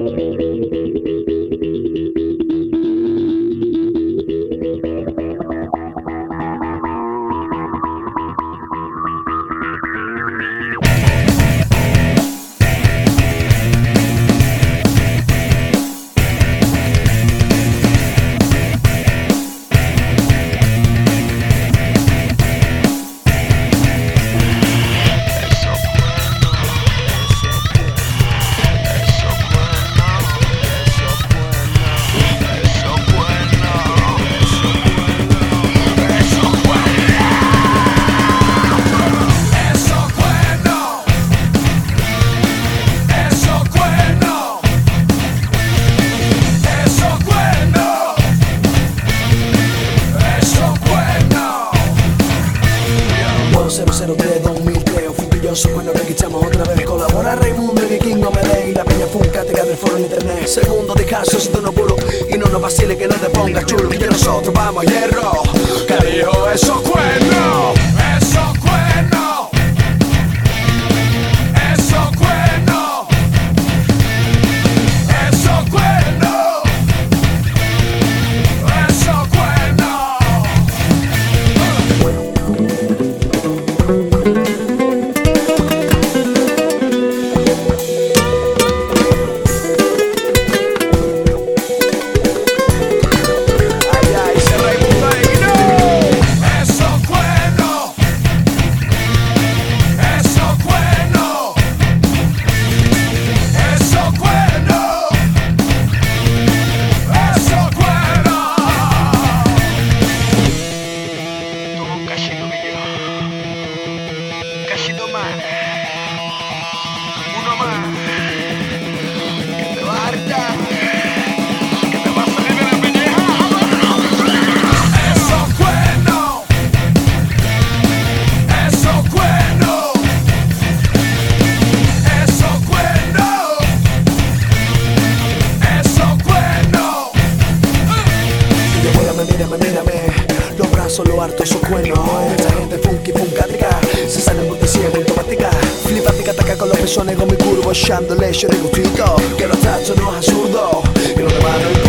de 2003, orgulloso cuando registramos otra vez. Colabora Raimundo, el King no me dé, y la peña funcática del foro en internet. Segundo de caso, si tú no puro, y no nos vacile que no te pongas chulo, que nosotros vamos a hierro. Que dijo eso cuerno, eso cuerno, eso cuerno, eso cuerno, eso cuerno. Uno más, que te va a hartar, que te va a salir de la pelleja. Eso cuerno, eso cuerno, eso cuerno, eso cuerno. Mírame, los brazos, lo harto, esos cuernos. Esta gente funky, funcática, se sale en ciego, automática. Flipática, ataca con los pezones, con mi curvo, echándole yo de gustito. Que los tachos no es absurdo, y los demás no